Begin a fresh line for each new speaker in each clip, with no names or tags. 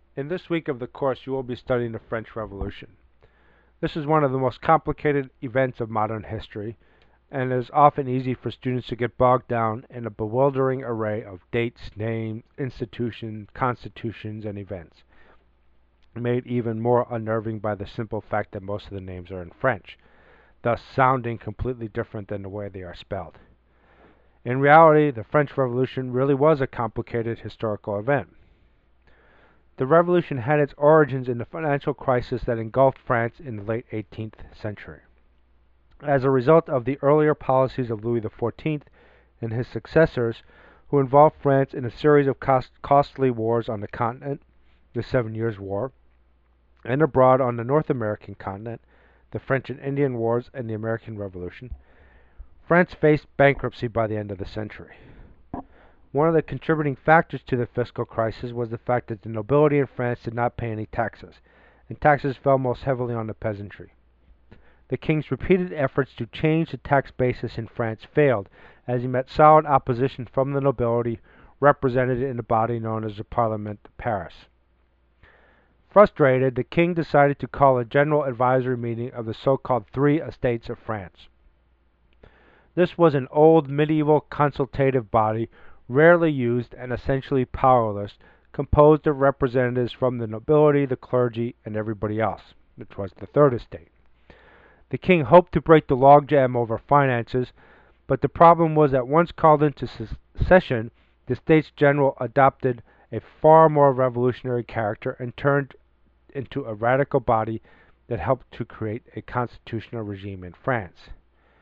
In this week of the course, you will be studying the French Revolution. This is one of the most complicated events of modern history, and it is often easy for students to get bogged down in a bewildering array of dates, names, institutions, constitutions, and events, made even more unnerving by the simple fact that most of the names are in French, thus sounding completely different than the way they are spelled. In reality, the French Revolution really was a complicated historical event. The revolution had its origins in the financial crisis that engulfed France in the late 18th century. As a result of the earlier policies of Louis XIV and his successors, who involved France in a series of costly wars on the continent, the Seven Years' War, and abroad on the North American continent, the French and Indian Wars and the American Revolution, France faced bankruptcy by the end of the century. One of the contributing factors to the fiscal crisis was the fact that the nobility in France did not pay any taxes, and taxes fell most heavily on the peasantry. The king's repeated efforts to change the tax basis in France failed, as he met solid opposition from the nobility, represented in a body known as the Parlement of Paris. Frustrated, the king decided to call a general advisory meeting of the so-called Three Estates of France. This was an old medieval consultative body, rarely used and essentially powerless, composed of representatives from the nobility, the clergy, and everybody else, which was the Third Estate. The king hoped to break the logjam over finances, but the problem was that once called into session, the States General adopted a far more revolutionary character and turned into a radical body that helped to create a constitutional regime in France.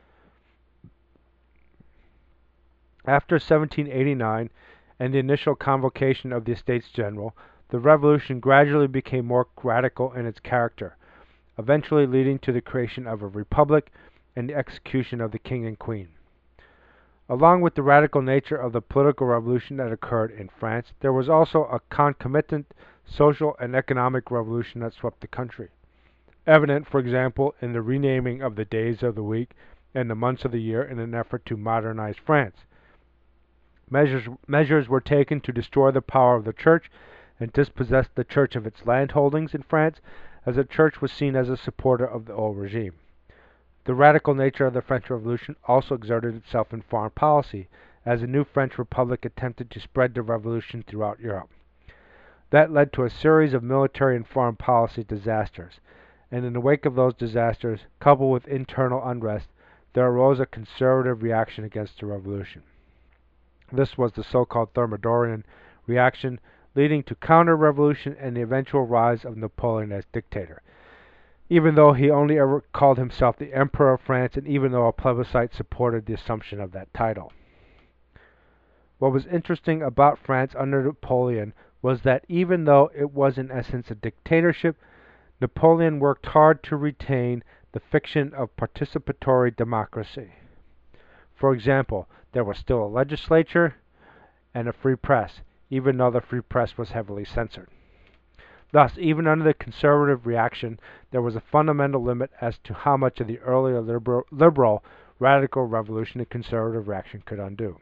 After 1789 and the initial convocation of the Estates General, the revolution gradually became more radical in its character, eventually leading to the creation of a republic and the execution of the king and queen. Along with the radical nature of the political revolution that occurred in France, there was also a concomitant social and economic revolution that swept the country, evident, for example, in the renaming of the days of the week and the months of the year in an effort to modernize France. Measures were taken to destroy the power of the church and dispossess the church of its land holdings in France, as the church was seen as a supporter of the old regime. The radical nature of the French Revolution also exerted itself in foreign policy, as the new French Republic attempted to spread the revolution throughout Europe. That led to a series of military and foreign policy disasters, and in the wake of those disasters, coupled with internal unrest, there arose a conservative reaction against the revolution. This was the so-called Thermidorian reaction, leading to counter-revolution and the eventual rise of Napoleon as dictator, even though he only ever called himself the Emperor of France and even though a plebiscite supported the assumption of that title. What was interesting about France under Napoleon was that even though it was in essence a dictatorship, Napoleon worked hard to retain the fiction of participatory democracy. For example, there was still a legislature and a free press, even though the free press was heavily censored. Thus, even under the conservative reaction, there was a fundamental limit as to how much of the earlier liberal radical revolution the conservative reaction could undo.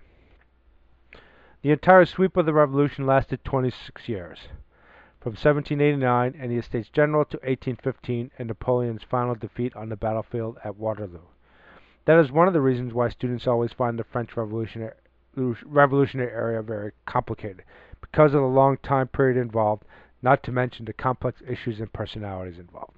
The entire sweep of the revolution lasted 26 years, from 1789 and the Estates General to 1815 and Napoleon's final defeat on the battlefield at Waterloo. That is one of the reasons why students always find the French revolutionary era very complicated, because of the long time period involved, not to mention the complex issues and personalities involved.